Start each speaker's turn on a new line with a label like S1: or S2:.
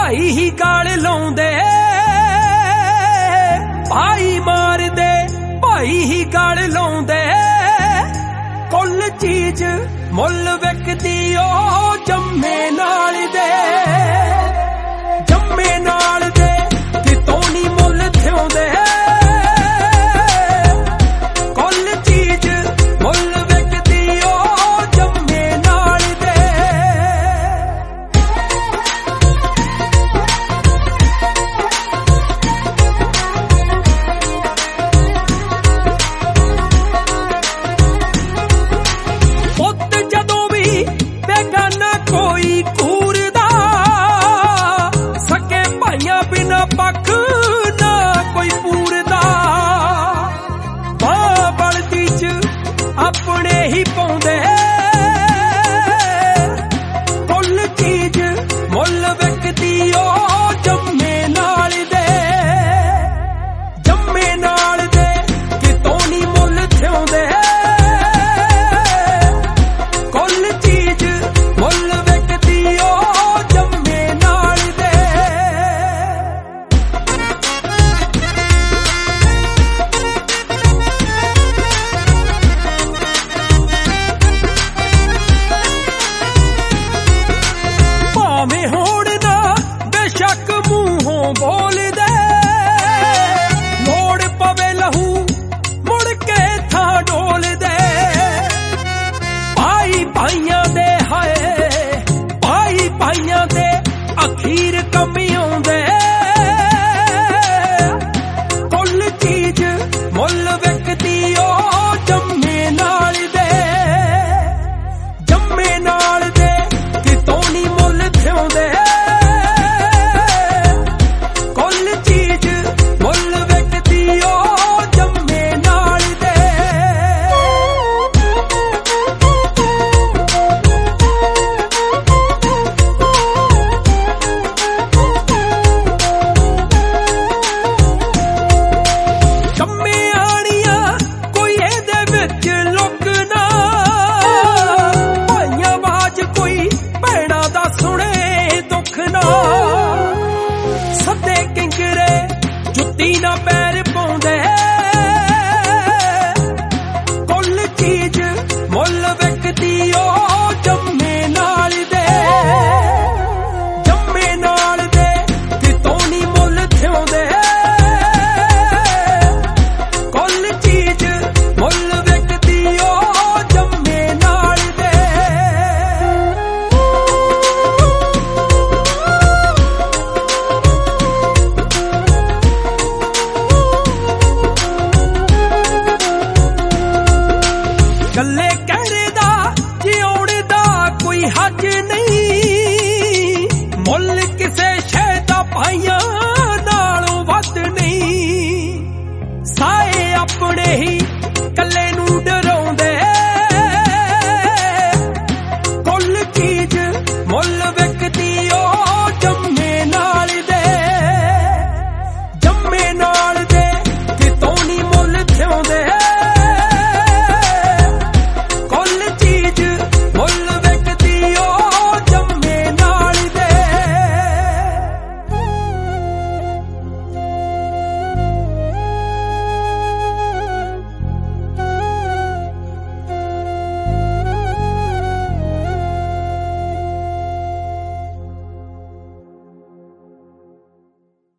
S1: भाई ही गाल लाउंदे भाई मारदे भाई ही गाल लाउंदे कुल चीज मुल विकदी ओ जम्मे नाल दे जम्मे नाल दे कितों नी मुल थिउंदे कुल चीज मुल विकदी ओ जम्मे नाल दे बेगाना कोई कूरदा सके भाइयां बिना पख ना कोई पूरदा मां बलदी च अपने ही पाउंदे कुल चीज मुल विकदी ओ जम्मे नाल दे कितों नी मुल थिउंदे बेशक मूहों बोल दे लोड़ पवे लहू मुड़ के था डोल दे भाई भाइयां दे हाय भाई भाइयां दे अखीर कमी आउंदे कुल चीज मुल विकदी ओ जम्मे नाल दे कितों नी मुल थिउंदे सदे किंगरे जुत्ती ना पैर पाउंदे कुल चीज मुल विकदी ओ जम्मे नाल दे कितों नी मुल थिउंदे कुल चीज मुल विकदी ओ जम्मे नाल दे गल्ले कहरे दा जिउण दा कोई हज नहीं मुल किसे शै दा भाइयां नालों वध नहीं साए अपने ही